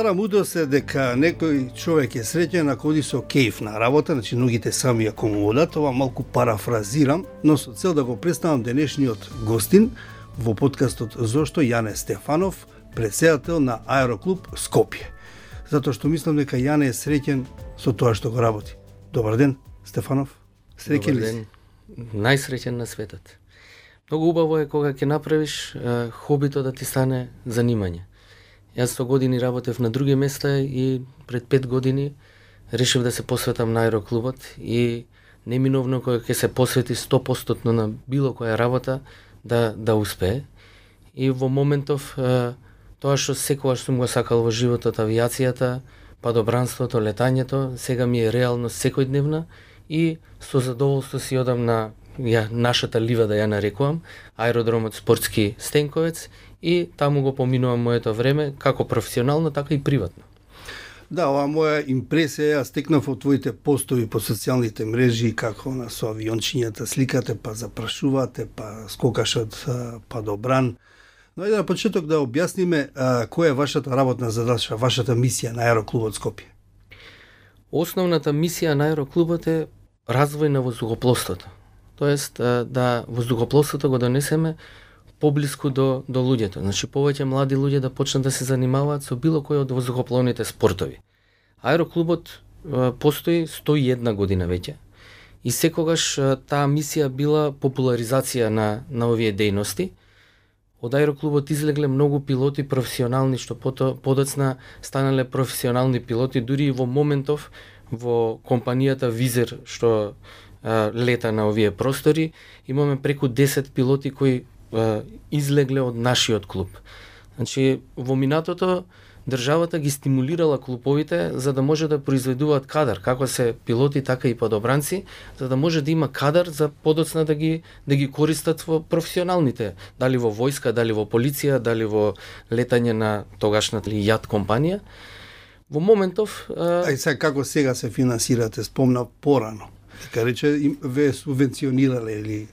Стара мудрост е дека некој човек е среќен ако оди со кејф на работа, значи ногите сами ако му одат, ова малку парафразирам, но со цел да го представам денешниот гостин во подкастот Зошто Јане Стефанов, претседател на Аероклуб Скопје. Затоа што мислам дека Јане е среќен со тоа што го работи. Добар ден, Стефанов. Среќен ли си? Најсреќен на светот. Многу убаво е кога ќе направиш хобито да ти стане занимање. Јас 100 години работев на други места и пред 5 години решив да се посветам на аероклубот и неминовно кога ќе се посвети 100% на било која работа да успее. И во моментов тоа што секогаш сум го сакал во животот, авиацијата, падобранството, летањето, сега ми е реалност секојдневна и со задоволство си одам на нашата ливада ја нарекувам, аеродромот Спортски Стенковец, и таму го поминувам моето време, како професионално, така и приватно. Да, оваа моја импресија ја стекнав од твоите постови по социјалните мрежи, како со авиончињата сликате, па запрашувате, па скокашот, па добран. Но ајде на почеток да објасниме која е вашата работна задача, вашата мисија на Аероклубот Скопје. Основната мисија на Аероклубот е развој на воздухопловството. Тоест да воздухопловството го донесеме поблиску до луѓето. Значи повеќе млади луѓе да почнат да се занимаваат со било кој од воздухопловните спортови. Аероклубот постои 101 година веќе и секогаш таа мисија била популаризација на овие дејности. Од аероклубот излегле многу пилоти професионални што подоцна станале професионални пилоти, дури и во моментов во компанијата Визер што лета на овие простори, имаме преку 10 пилоти кои излегле од нашиот клуб. Значи, во минатото државата ги стимулирала клубовите за да може да произведуваат кадар, како се пилоти, така и падобранци, за да може да има кадар за подоцна да ги користат во професионалните, дали во војска, дали во полиција, дали во летање на тогашната јат компанија. Во моментов сега како сега се финансирате, спомна порано. Дека рече ве субвенционирале или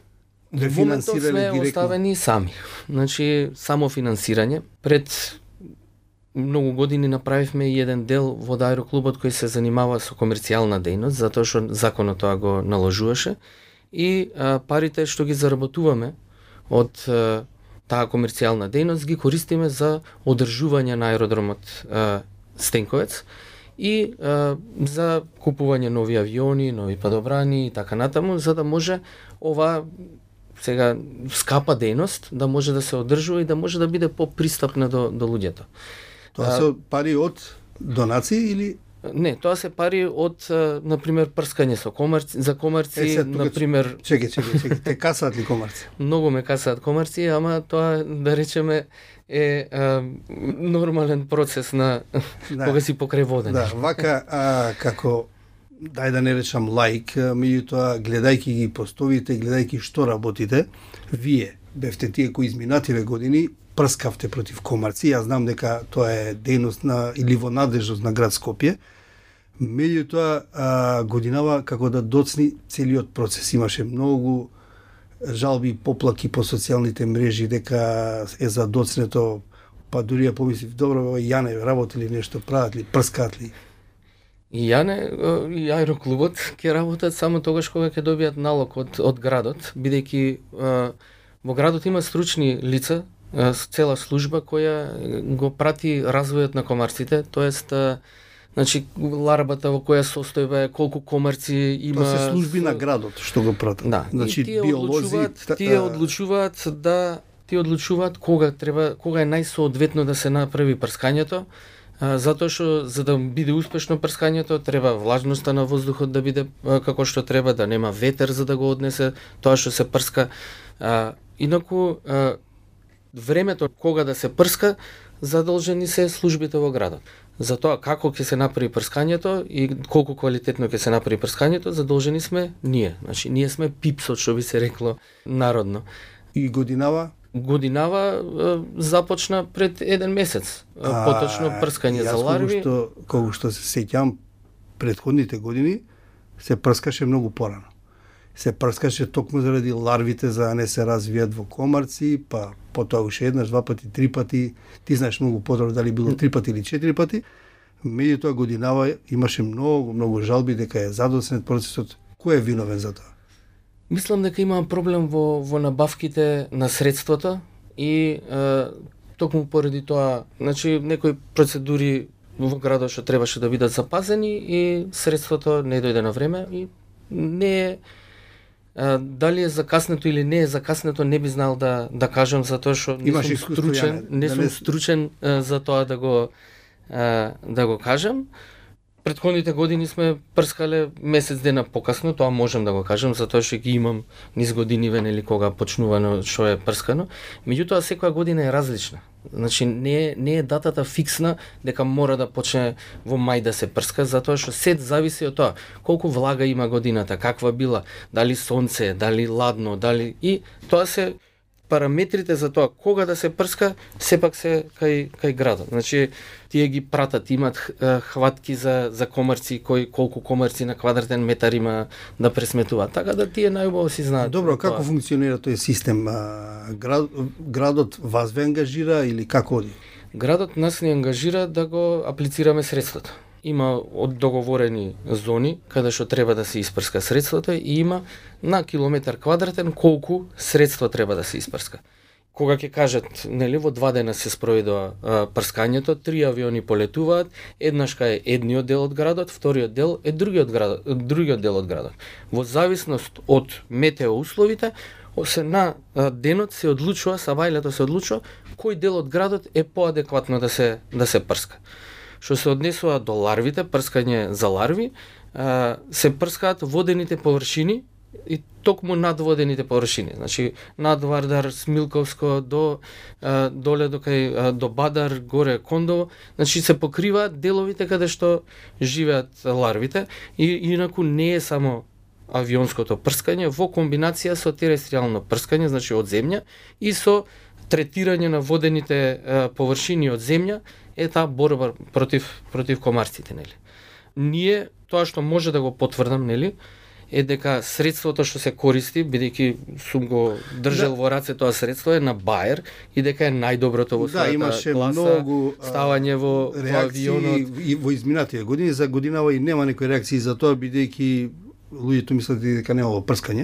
ве финансирале директно? Сме оставени сами. Значи, само финансирање. Пред многу години направивме и еден дел во аероклубот кој се занимава со комерцијална дејност, затоа што законот тоа го наложуваше. И парите што ги заработуваме од таа комерцијална дејност ги користиме за одржување на аеродромот Стенковец и за купување нови авиони, нови падобрани и така натаму, за да може ова сега скапа дејност да може да се одржува и да може да биде попристапна до луѓето. Тоа се пари од донации или? Не, тоа се пари од, например, прскање со комарци, за комарци, например... Чекај, те касаат ли комарци? Многу ме касаат комарци, ама тоа, да речеме, е нормален процес на кога си покрај водење. Да, вака, како, дај да не речам лаик, меѓутоа, гледајќи ги постовите, гледајќи што работите, вие бевте тие кои изминативе години прскавте против комарци. Јас знам дека тоа е дејност или во надлежност на град Скопје. Меѓутоа, годинава како да доцни целиот процес. Имаше многу жалби и поплаки по социјалните мрежи дека е задоцнето, па дури ја помислив, добро, Јане, работи ли нешто, прават ли, прскаат ли? И Јане и аероклубот ќе работат само тогаш кога ќе добијат налог од градот, бидејќи во градот има стручни лица, цела служба која го прати развојот на комарците, тоест значи ларбата во која состојба е, колку комарци има. Тоа се служби на градот што го пратат. Да, значи биолози, тие одлучуваат кога е најсоодветно да се направи прскањето, затоа што за да биде успешно прскањето треба влажноста на воздухот да биде како што треба, да нема ветер за да го однесе тоа што се прска. Инаку времето кога да се прска задолжени се службите во градот. Затоа како ќе се направи прскањето и колку квалитетно ќе се направи прскањето, задолжени сме ние. Значи ние сме пипсот што би се рекло народно. И годинава започна пред еден месец. Поточно прскање за ларви. Колку што се сеќам, предходните години се прскаше многу порано. се прскаше токму заради ларвите за да не се развијат во комарци, па потоа уште еднаш, два пати, три пати, ти знаеш многу подробно дали било 3 пати или 4 пати. Меѓутоа годинава имаше многу жалби дека е задоснет процесот. Кој е виновен за тоа? Мислам дека има проблем во набавките на средствата и токму поради тоа, значи некои процедури во градот што требаше да бидат запазени и средството не дојде на време и не е дали е закаснето или не е закаснето не би знал да кажам затоа што не сум стручен за тоа да го кажам. Претходните години сме прскале месец дена покасно, тоа можам да го кажам, затоа што ги имам низ годиниве нели кога почнувано што е прскано. Меѓутоа секоја година е различна. Значи не е датата фиксна дека мора да почне во мај да се прска, затоа што се зависи од тоа колку влага има годината, каква била, дали сонце, дали ладно, дали и тоа се параметрите за тоа кога да се прска, сепак се кај градот. Значи тие ги пратат, имат хватки за комарци, колку комарци на квадратен метар има да пресметуваат. Така да тие најубаво си знаат. Добро, како функционира тој систем? Градот вас ве ангажира или како оди? Градот нас не ангажира да го аплицираме средството. Има договорени зони каде што треба да се испрска средството и има на километар квадратен колку средства треба да се испрска. Кога ќе кажат, нели, во 2 дена се спроведува прскањето, 3 авиони полетуваат, еднаш кај едниот дел од градот, вториот дел е другиот дел од градот. Во зависност од метеоусловите, се на денот се одлучува, савајлето се одлучува кој дел од градот е поадекватно да се прска. Што се однесува до ларвите, прскање за ларви, се прскаат водените површини и токму над водените површини. Значи над Вардар, Смилковско доле до Бадар, горе Кондово, значи се покриваат деловите каде што живеат ларвите и инаку не е само авионското прскање во комбинација со терестријално прскање, значи од земја и со третирање на водените површини од земја е таа борба против комарците, нели. Ние тоа што може да го потврдам, нели, е дека средството што се користи, бидејќи сум го држал во раце тоа средство е на Баер и дека е најдоброто во својата класа, ставање во авионот. И во изминатите години, за годинава и нема некои реакции за тоа, бидејќи луѓето мислат дека немало прскање,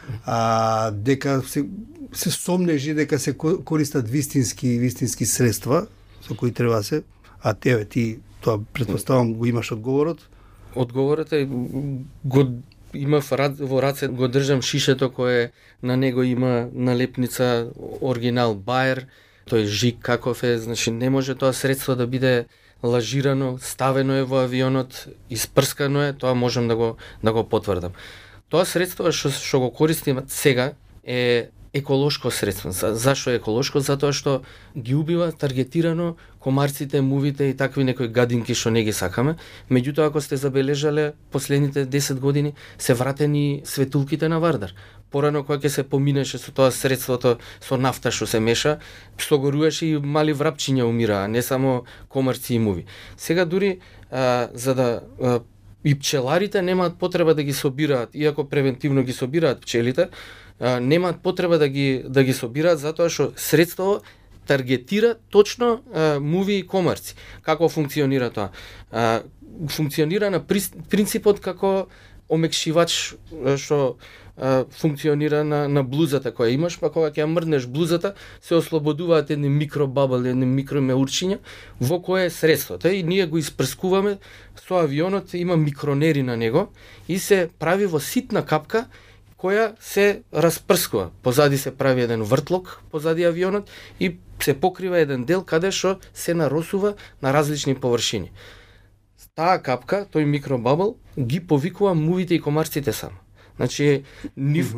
дека се сомнежи дека се користат вистински средства со кои треба да се, ти тоа претпоставам го имаш одговорот? Одговорот е го имав во раце, го држам шишето кое на него има налепница оригинал Баер, тој жик каков е, значи не може тоа средство да биде лажирано, ставено е во авионот, испрскано е, тоа можам да го потврдам. Тоа средство што го користиме сега е еколошко средство. Зашо е еколошко? Затоа што ги убива таргетирано комарците, мувите и такви некои гадинки што не ги сакаме. Меѓутоа, ако сте забележале, последните 10 години се вратени светулките на Вардар. Порано кога ќе се поминеше со тоа средството со нафта што се меша, согоруваше и мали врапчиња умираа, не само комарци и муви. Сега дури за да и пчеларите немаат потреба да ги собираат, иако превентивно ги собираат пчелите, немаат потреба да ги собираат затоа што средство таргетира точно муви и комарци. Како функционира тоа? Функционира на принципот како омекшивач што функционира на блузата која имаш, па кога ќе ја мрднеш блузата, се ослободуваат едни микробабл, едни микромеурчиња во кое е средството. И ние го испрскуваме со авионот, има микронери на него и се прави во ситна капка која се распрскува. Позади се прави еден вртлок позади авионот и се покрива еден дел каде што се наросува на различни површини. Таа капка, тој микробабл, ги повикува мувите и комарците само. Значи, нив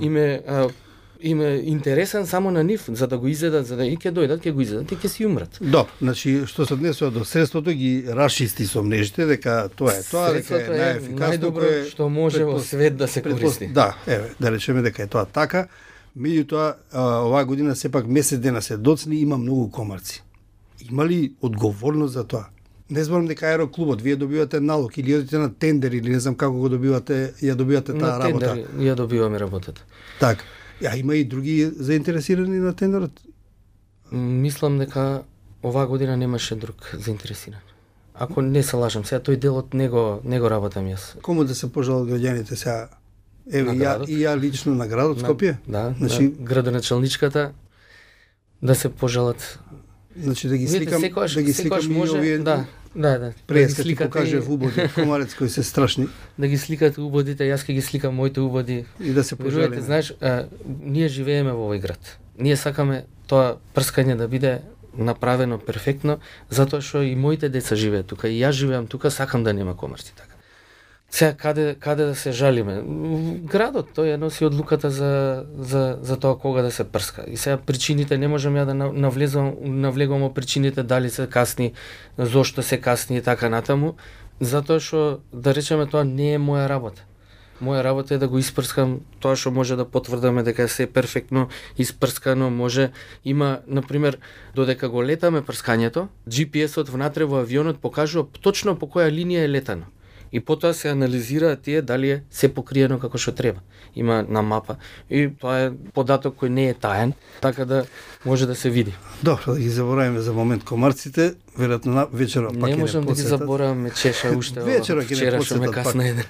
име интересен само на нив, за да го изедат, за да и ќе дојдат, ќе го изедат и ќе си умрат. Да, значи, што се однесува до средството, ги расчисти со мрежите, дека тоа е тоа, дека е најефикасно. Најдобро што може во свет да се користи. Да, да речеме дека е тоа така. Меѓутоа, оваа година сепак месец дена се доцни, има многу комарци. Има ли одговорност за тоа? Не зборам дека аероклубот, вие добивате налог или одите на тендер или не знам како го добивате, ја добивате таа работа. На тендер ја добиваме работата. Так. Има и други заинтересирани на тендерот? Мислам дека оваа година немаше друг заинтересиран. Ако не се лажам, сега тој дел од него работам јас. Кому да се пожалат граѓаните сега? Еве ја лично на градот Скопје? Да, значи градоначалничката да се пожалат. Значи да ги сликам, секојаш, да ги сликам и овие. Да. Прес да ти покаже убоди комарец кои се страшни. Да ги сликате убодите, јас ќе ги сликам моите убоди. И да се пожалиме. Знаеш, ние живееме во овој град. Ние сакаме тоа прскање да биде направено перфектно, затоа што и моите деца живеат тука, и јас живеам тука, сакам да нема комарци така. Сега каде да се жалиме? Градот тој ја носи одлуката за тоа кога да се прска. И сега причините не можам ја да навлегувам во причините дали се касни, зошто се касни и така натаму, затоа што да речеме тоа не е моја работа. Моја работа е да го испрскам тоа што може да потврдаме дека се перфектно испрскано, може има например додека го летаме прскањето, GPS-от внатре во авионот покажува точно по која линија е летано. И потоа се анализираат тие дали е се покриено како што треба. Има на мапа и тоа е податок кој не е таен, така да може да се види. Добро, да ги забораваме за момент комарците, веројатно вечера пак не можам да ги забораваме, чеша уште вечера ќе не вчера ме касна еден.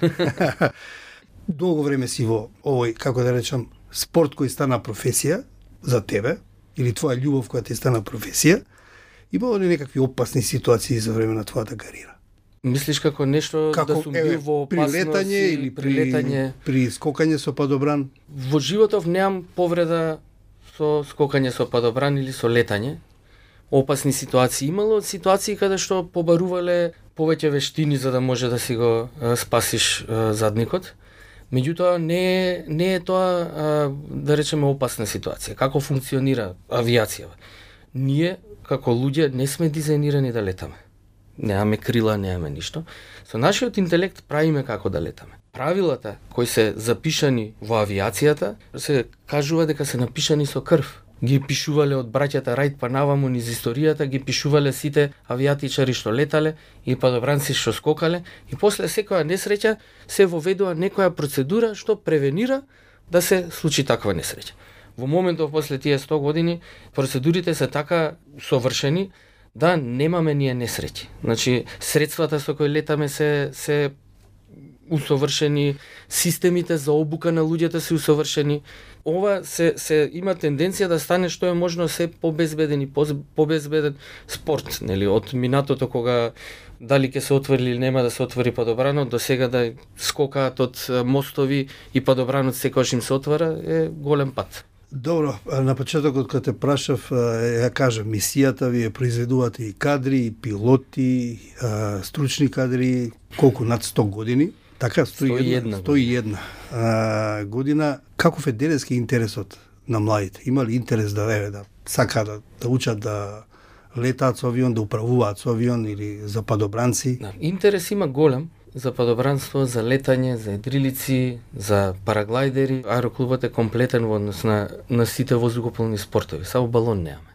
Долго време си во овој, како да речам, спорт кој стана професија за тебе или твоја љубов која ти стана професија, имало ли некакви опасни ситуации за време на твојата кариера? Мислиш како нешто да сум бил во опасност при летање или при скокање со падобран? Во животов немам повреда со скокање со падобран или со летање. Опасни ситуации имало, ситуации каде што побарувале повеќе вештини за да може да си го спасиш задникот. Меѓутоа не е тоа да речеме опасна ситуација. Како функционира авиацијава? Ние како луѓе не сме дизајнирани да летаме. Немаме крила, немаме ништо. Со нашиот интелект правиме како да летаме. Правилата кои се запишани во авиацијата се кажува дека се напишани со крв. Ги пишувале од браќата Рајт па наваму низ историјата, ги пишувале сите авиатичари што летале и падобранци што скокале и после секоја несреќа се воведува некоја процедура што превенира да се случи таква несреќа. Во моментов после тие 100 години процедурите се така совршени да немаме ние несреќи. Значи средствата со кои летаме се усовршени, системите за обука на луѓето се усовршени. Ова се има тенденција да стане што е можно се побезбеден и побезбеден спорт, нели, од минатото кога дали ќе се отвори или нема да се отвори падобранот, до сега да скокаат од мостови и падобранот секогаш им се отвара е голем пат. Добро, на почетокот кога те прашав, ја кажа, мисијата ви е произведувате и кадри, и пилоти, стручни кадри, колку над 100 години. Така, 101 година. Каков е денески интересот на младите? Има ли интерес да сака да учат да летаат со авион, да управуваат со авион или за падобранци? Да, интерес има голем за падобранство, за летање, за едрилици, за параглайдери. Аероклубот е комплетен во однос на сите воздухопловни спортови, само балон немаме.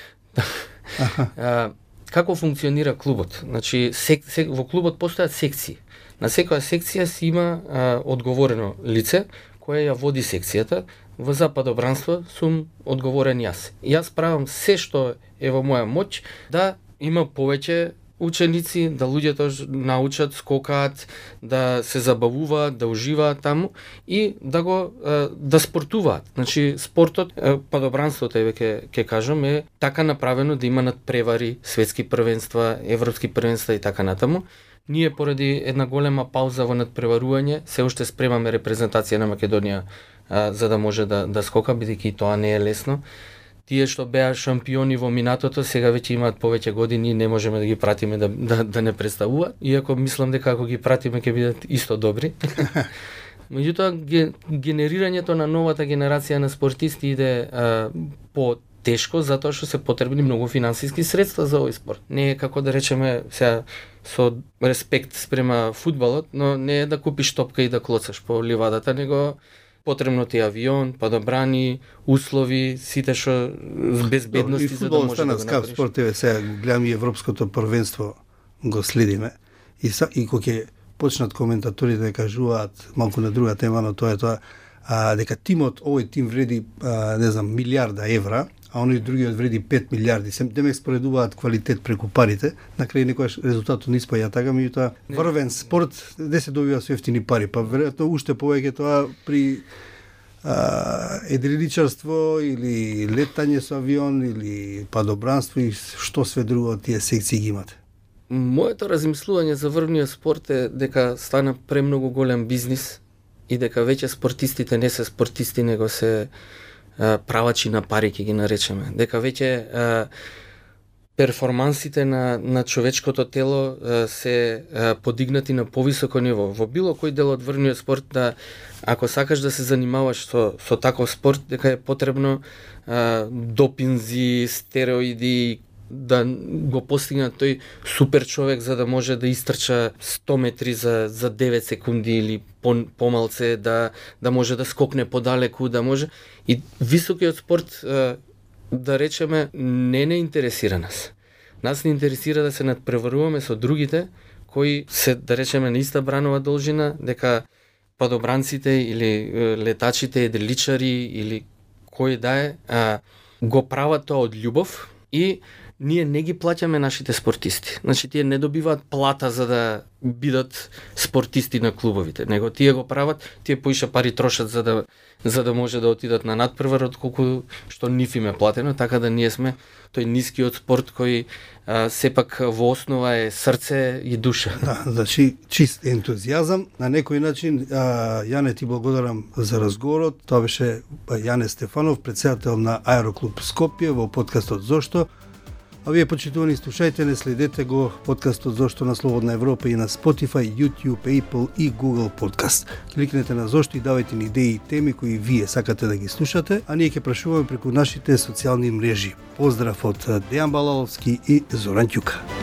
Како функционира клубот? Значи, во клубот постојат секции. На секоја секција си има одговорено лице кое ја води секцијата. За падобранство сум одговорен јас. Јас правам се што е во моја моќ да има повеќе ученици, да луѓето научат, скокаат, да се забавуваат, да уживаат таму и да спортуваат. Значи спортот, падобранството ќе кажам е така направено да има надпревари, светски првенства, европски првенства и така натаму. Ние поради една голема пауза во надпреварување се уште спремаме репрезентација на Македонија за да може да скока, бидејќи тоа не е лесно. Тие што беа шампиони во минатото, сега веќе имаат повеќе години и не можеме да ги пратиме да не представуваат, иако мислам дека ако ги пратиме ќе бидат исто добри. Меѓутоа, генерирањето на новата генерација на спортисти иде по-тешко, затоа што се потребни многу финансиски средства за овој спорт. Не е како да речеме, сега со респект спрема фудбалот, но не е да купиш топка и да клоцаш по ливадата, него потребно ти авион, падобрани, услови, сите што безбедности за да може да го направиш. Фудбал стана скап спорт, сега гледам и европското првенство го следиме и кога ќе почнат коментаторите да кажуваат малку на друга тема, но тоа е тоа дека тимот, овој тим вреди не знам милиарда евра, а оној другиот вреди 5 милиарди. Демек споредуваат квалитет преку парите, на крај некојаш резултатот не испаѓа така, меѓутоа врвен спорт де се добива со ефтини пари, па веројатно уште повеќе тоа при едриличарство или летање со авион или падобранство и што све друго тие секции ги имате. Моето размислување за врвниот спорт е дека стана премногу голем бизнис и дека веќе спортистите не се спортисти, него се правачи на пари, ќе ги наречеме. Дека веќе перформансите на човечкото тело се подигнати на повисоко ниво. Во било кој дел од врвниот спорт, ако сакаш да се занимаваш со таков спорт, дека е потребно допинзи, стероиди, да го постигнат тој супер човек за да може да истрча 100 метри за 9 секунди или помалце, да може да скокне подалеку, да може. И високиот спорт, да речеме, не интересира нас. Нас не интересира да се надпреваруваме со другите кои се, да речеме, на иста бранова должина, дека падобранците или летачите, едриличари или кој да е, го прават тоа од љубов и ние не ги плаќаме нашите спортисти. Значи, тие не добиваат плата за да бидат спортисти на клубовите, него тие го прават, тие поише пари трошат за да може да отидат на надпревар, отколку што нив им е платено, така да ние сме тој нискиот спорт кој сепак во основа е срце и душа. Да, значи чист ентузијазам. На некој начин, Јане, ти благодарам за разговорот. Тоа беше Јане Стефанов, председател на Аероклуб Скопје во подкастот Зошто. А вие, почитувани слушајте, не следете го подкастот Зошто на Слободна Европа и на Spotify, YouTube, Apple и Google Podcast. Кликнете на Зошто и давајте ни идеи и теми кои вие сакате да ги слушате, а ние ќе прашуваме преку нашите социјални мрежи. Поздрав од Дејан Балаловски и Зоран Ќука.